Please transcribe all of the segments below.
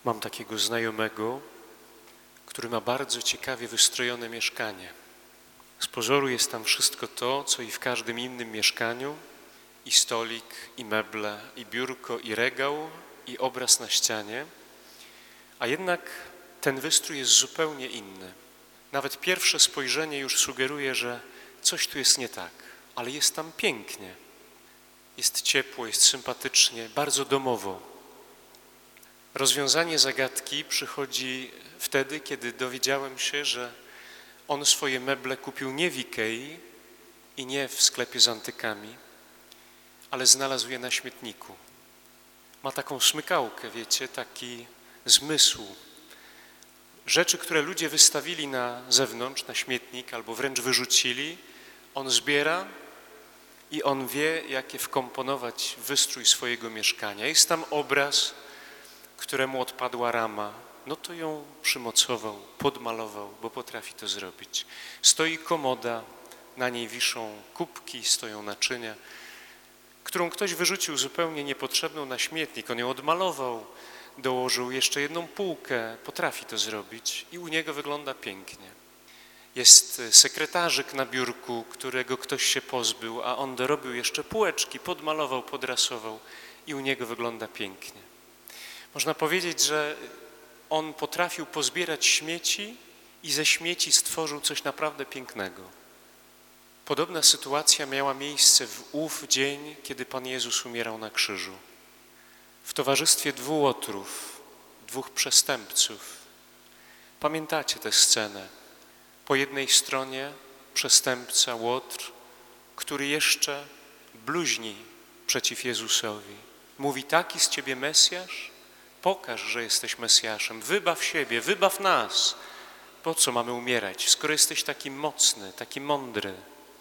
Mam takiego znajomego, który ma bardzo ciekawie wystrojone mieszkanie. Z pozoru jest tam wszystko to, co i w każdym innym mieszkaniu: i stolik, i meble, i biurko, i regał, i obraz na ścianie, a jednak ten wystrój jest zupełnie inny. Nawet pierwsze spojrzenie już sugeruje, że coś tu jest nie tak, ale jest tam pięknie. Jest ciepło, jest sympatycznie, bardzo domowo. Rozwiązanie zagadki przychodzi wtedy, kiedy dowiedziałem się, że on swoje meble kupił nie w Ikei i nie w sklepie z antykami, ale znalazł je na śmietniku. Ma taką smykałkę, wiecie, taki zmysł. Rzeczy, które ludzie wystawili na zewnątrz, na śmietnik albo wręcz wyrzucili, on zbiera i on wie, jak je wkomponować w wystrój swojego mieszkania. Jest tam obraz, któremu odpadła rama, no to ją przymocował, podmalował, bo potrafi to zrobić. Stoi komoda, na niej wiszą kubki, stoją naczynia, którą ktoś wyrzucił zupełnie niepotrzebną na śmietnik. On ją odmalował, dołożył jeszcze jedną półkę, potrafi to zrobić i u niego wygląda pięknie. Jest sekretarzyk na biurku, którego ktoś się pozbył, a on dorobił jeszcze półeczki, podmalował, podrasował i u niego wygląda pięknie. Można powiedzieć, że on potrafił pozbierać śmieci i ze śmieci stworzył coś naprawdę pięknego. Podobna sytuacja miała miejsce w ów dzień, kiedy Pan Jezus umierał na krzyżu. W towarzystwie dwóch łotrów, dwóch przestępców. Pamiętacie tę scenę? Po jednej stronie przestępca, łotr, który jeszcze bluźni przeciw Jezusowi. Mówi: taki z ciebie Mesjasz? Pokaż, że jesteś Mesjaszem. Wybaw siebie, wybaw nas. Po co mamy umierać, skoro jesteś taki mocny, taki mądry?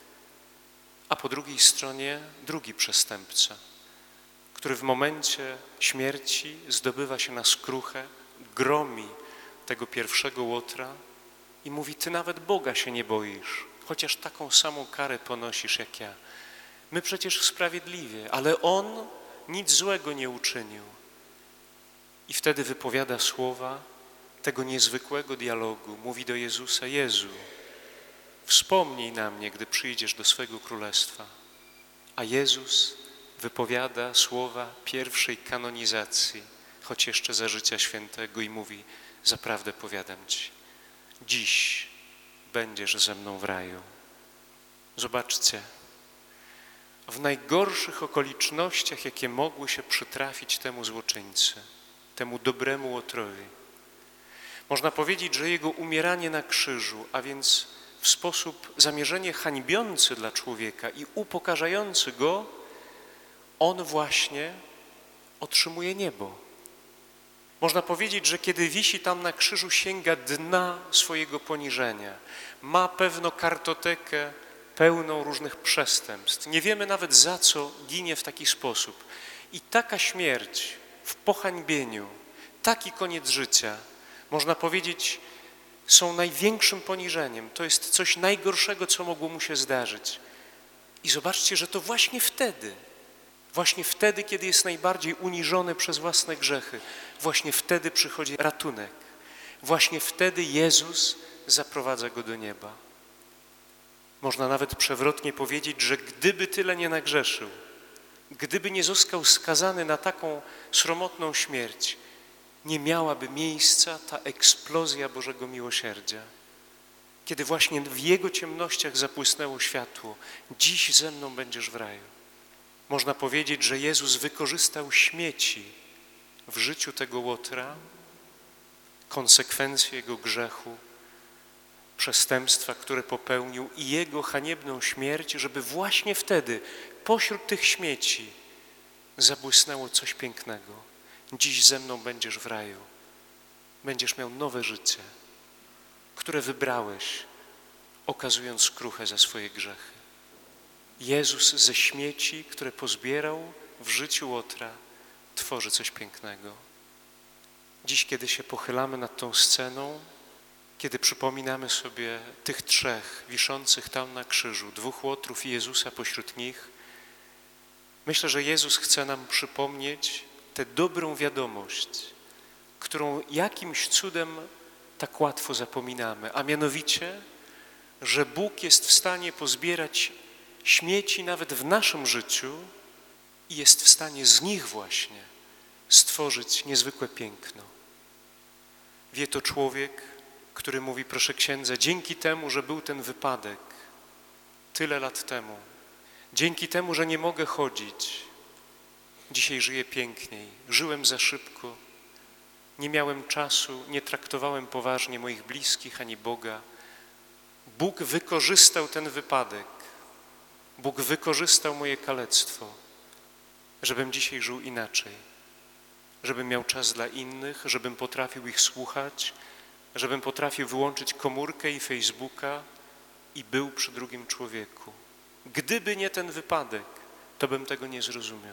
A po drugiej stronie drugi przestępca, który w momencie śmierci zdobywa się na skruchę, gromi tego pierwszego łotra i mówi: ty nawet Boga się nie boisz, chociaż taką samą karę ponosisz jak ja. My przecież sprawiedliwie, ale on nic złego nie uczynił. I wtedy wypowiada słowa tego niezwykłego dialogu. Mówi do Jezusa: Jezu, wspomnij na mnie, gdy przyjdziesz do swego królestwa. A Jezus wypowiada słowa pierwszej kanonizacji, choć jeszcze za życia świętego, i mówi: zaprawdę powiadam ci, dziś będziesz ze mną w raju. Zobaczcie, w najgorszych okolicznościach, jakie mogły się przytrafić temu złoczyńcy, temu dobremu łotrowi, można powiedzieć, że jego umieranie na krzyżu, a więc w sposób zamierzenie hańbiący dla człowieka i upokarzający go, on właśnie otrzymuje niebo. Można powiedzieć, że kiedy wisi tam na krzyżu, sięga dna swojego poniżenia. Ma pewno kartotekę pełną różnych przestępstw. Nie wiemy nawet, za co ginie w taki sposób. I taka śmierć w pohańbieniu, taki koniec życia, można powiedzieć, są największym poniżeniem. To jest coś najgorszego, co mogło mu się zdarzyć. I zobaczcie, że to właśnie wtedy, kiedy jest najbardziej uniżony przez własne grzechy, właśnie wtedy przychodzi ratunek. Właśnie wtedy Jezus zaprowadza go do nieba. Można nawet przewrotnie powiedzieć, że gdyby tyle nie nagrzeszył, gdyby nie został skazany na taką sromotną śmierć, nie miałaby miejsca ta eksplozja Bożego miłosierdzia. Kiedy właśnie w Jego ciemnościach zabłysnęło światło: dziś ze mną będziesz w raju. Można powiedzieć, że Jezus wykorzystał śmieci w życiu tego łotra, konsekwencje jego grzechu, przestępstwa, które popełnił, i jego haniebną śmierć, żeby właśnie wtedy pośród tych śmieci zabłysnęło coś pięknego. Dziś ze mną będziesz w raju. Będziesz miał nowe życie, które wybrałeś, okazując skruchę za swoje grzechy. Jezus ze śmieci, które pozbierał w życiu łotra, tworzy coś pięknego. Dziś, kiedy się pochylamy nad tą sceną, kiedy przypominamy sobie tych trzech wiszących tam na krzyżu, dwóch łotrów i Jezusa pośród nich, myślę, że Jezus chce nam przypomnieć tę dobrą wiadomość, którą jakimś cudem tak łatwo zapominamy, a mianowicie, że Bóg jest w stanie pozbierać śmieci nawet w naszym życiu i jest w stanie z nich właśnie stworzyć niezwykłe piękno. Wie to człowiek, który mówi: proszę księdza, dzięki temu, że był ten wypadek tyle lat temu, dzięki temu, że nie mogę chodzić, dzisiaj żyję piękniej, żyłem za szybko, nie miałem czasu, nie traktowałem poważnie moich bliskich ani Boga. Bóg wykorzystał ten wypadek, Bóg wykorzystał moje kalectwo, żebym dzisiaj żył inaczej, żebym miał czas dla innych, żebym potrafił ich słuchać, żebym potrafił wyłączyć komórkę i Facebooka i był przy drugim człowieku. Gdyby nie ten wypadek, to bym tego nie zrozumiał.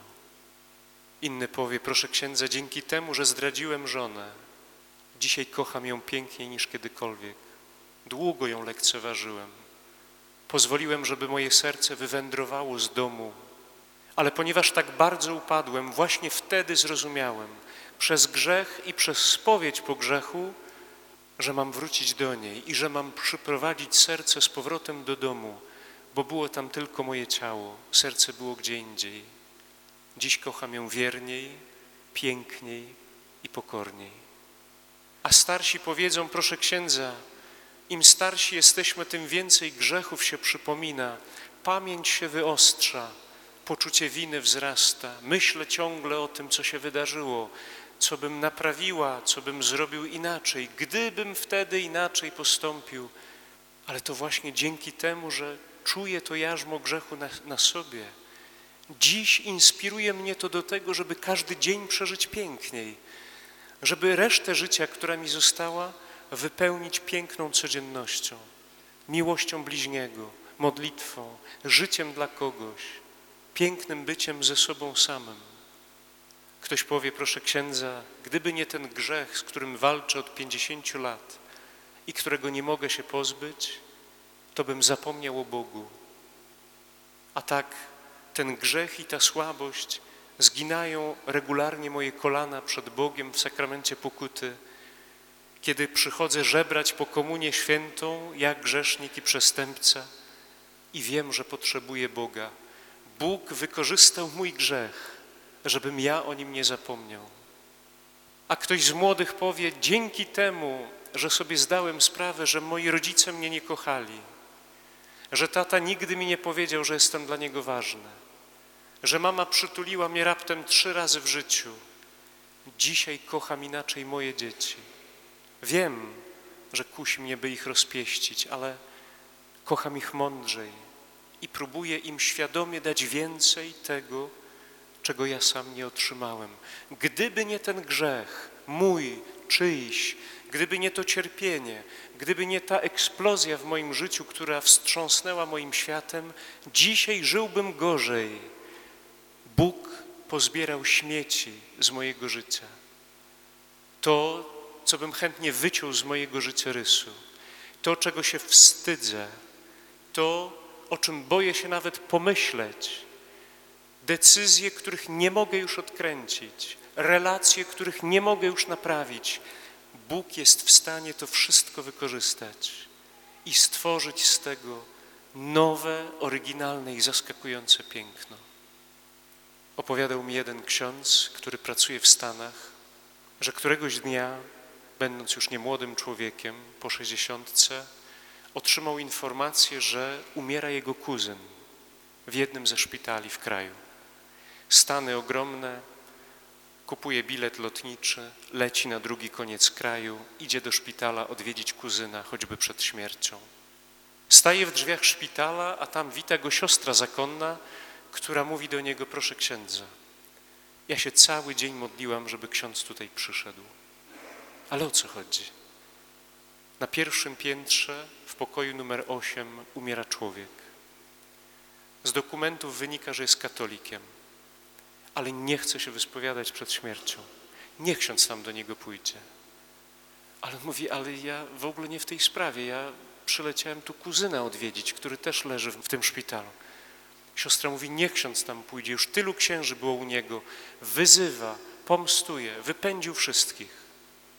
Inny powie: proszę księdza, dzięki temu, że zdradziłem żonę, dzisiaj kocham ją piękniej niż kiedykolwiek. Długo ją lekceważyłem. Pozwoliłem, żeby moje serce wywędrowało z domu, ale ponieważ tak bardzo upadłem, właśnie wtedy zrozumiałem, przez grzech i przez spowiedź po grzechu, że mam wrócić do niej i że mam przyprowadzić serce z powrotem do domu, bo było tam tylko moje ciało, serce było gdzie indziej. Dziś kocham ją wierniej, piękniej i pokorniej. A starsi powiedzą: proszę księdza, im starsi jesteśmy, tym więcej grzechów się przypomina, pamięć się wyostrza, poczucie winy wzrasta, myślę ciągle o tym, co się wydarzyło, co bym naprawiła, co bym zrobił inaczej, gdybym wtedy inaczej postąpił. Ale to właśnie dzięki temu, że czuję to jarzmo grzechu na sobie, dziś inspiruje mnie to do tego, żeby każdy dzień przeżyć piękniej, żeby resztę życia, która mi została, wypełnić piękną codziennością, miłością bliźniego, modlitwą, życiem dla kogoś, pięknym byciem ze sobą samym. Ktoś powie: proszę księdza, gdyby nie ten grzech, z którym walczę od 50 lat i którego nie mogę się pozbyć, to bym zapomniał o Bogu. A tak ten grzech i ta słabość zginają regularnie moje kolana przed Bogiem w sakramencie pokuty, kiedy przychodzę żebrać po komunię świętą, jak grzesznik i przestępca, i wiem, że potrzebuję Boga. Bóg wykorzystał mój grzech, żebym ja o nim nie zapomniał. A ktoś z młodych powie: dzięki temu, że sobie zdałem sprawę, że moi rodzice mnie nie kochali, że tata nigdy mi nie powiedział, że jestem dla niego ważny, że mama przytuliła mnie raptem 3 razy w życiu, dzisiaj kocham inaczej moje dzieci. Wiem, że kusi mnie, by ich rozpieścić, ale kocham ich mądrzej i próbuję im świadomie dać więcej tego, czego ja sam nie otrzymałem. Gdyby nie ten grzech, mój, czyjś, gdyby nie to cierpienie, gdyby nie ta eksplozja w moim życiu, która wstrząsnęła moim światem, dzisiaj żyłbym gorzej. Bóg pozbierał śmieci z mojego życia. To, co bym chętnie wyciął z mojego życiorysu, to, czego się wstydzę, to, o czym boję się nawet pomyśleć, decyzje, których nie mogę już odkręcić, relacje, których nie mogę już naprawić. Bóg jest w stanie to wszystko wykorzystać i stworzyć z tego nowe, oryginalne i zaskakujące piękno. Opowiadał mi jeden ksiądz, który pracuje w Stanach, że któregoś dnia, będąc już niemłodym człowiekiem, po 60, otrzymał informację, że umiera jego kuzyn w jednym ze szpitali w kraju. Stany ogromne, kupuje bilet lotniczy, leci na drugi koniec kraju, idzie do szpitala odwiedzić kuzyna, choćby przed śmiercią. Staje w drzwiach szpitala, a tam wita go siostra zakonna, która mówi do niego: proszę księdza, ja się cały dzień modliłam, żeby ksiądz tutaj przyszedł. Ale o co chodzi? Na pierwszym piętrze, w pokoju numer 8, umiera człowiek. Z dokumentów wynika, że jest katolikiem, ale nie chce się wyspowiadać przed śmiercią. Niech ksiądz tam do niego pójdzie. Ale on mówi: ale ja w ogóle nie w tej sprawie, ja przyleciałem tu kuzyna odwiedzić, który też leży w tym szpitalu. Siostra mówi: niech ksiądz tam pójdzie, już tylu księży było u niego, wyzywa, pomstuje, wypędził wszystkich.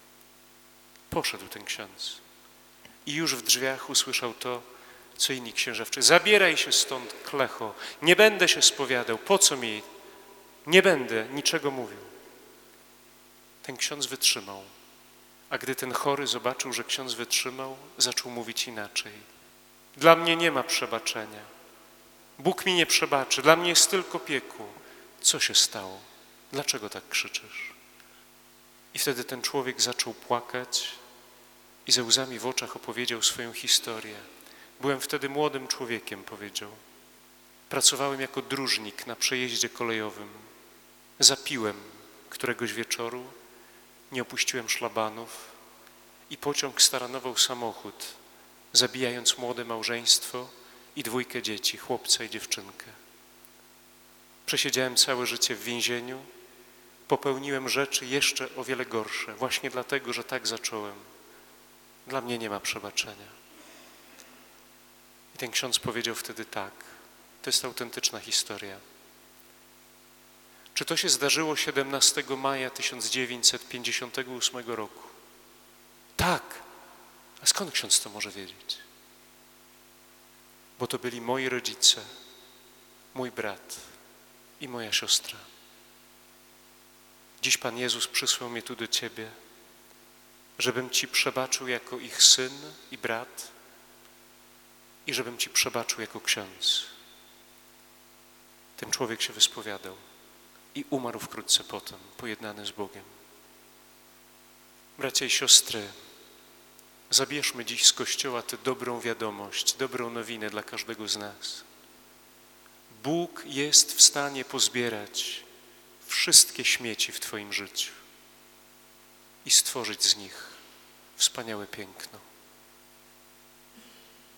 Poszedł ten ksiądz i już w drzwiach usłyszał to, co inni księża wcześniej. Zabieraj się stąd, klecho, nie będę się spowiadał, po co mi? Nie będę niczego mówił. Ten ksiądz wytrzymał, a gdy ten chory zobaczył, że ksiądz wytrzymał, zaczął mówić inaczej. Dla mnie nie ma przebaczenia. Bóg mi nie przebaczy, dla mnie jest tylko piekło. Co się stało? Dlaczego tak krzyczysz? I wtedy ten człowiek zaczął płakać i ze łzami w oczach opowiedział swoją historię. Byłem wtedy młodym człowiekiem, powiedział. Pracowałem jako dróżnik na przejeździe kolejowym. Zapiłem któregoś wieczoru, nie opuściłem szlabanów i pociąg staranował samochód, zabijając młode małżeństwo i 2 dzieci, chłopca i dziewczynkę. Przesiedziałem całe życie w więzieniu, popełniłem rzeczy jeszcze o wiele gorsze, właśnie dlatego, że tak zacząłem. Dla mnie nie ma przebaczenia. I ten ksiądz powiedział wtedy tak, to jest autentyczna historia. Czy to się zdarzyło 17 maja 1958 roku? Tak. A skąd ksiądz to może wiedzieć? Bo to byli moi rodzice, mój brat i moja siostra. Dziś Pan Jezus przysłał mnie tu do Ciebie, żebym Ci przebaczył jako ich syn i brat i żebym Ci przebaczył jako ksiądz. Ten człowiek się wyspowiadał i umarł wkrótce potem, pojednany z Bogiem. Bracia i siostry, zabierzmy dziś z Kościoła tę dobrą wiadomość, dobrą nowinę dla każdego z nas. Bóg jest w stanie pozbierać wszystkie śmieci w Twoim życiu i stworzyć z nich wspaniałe piękno.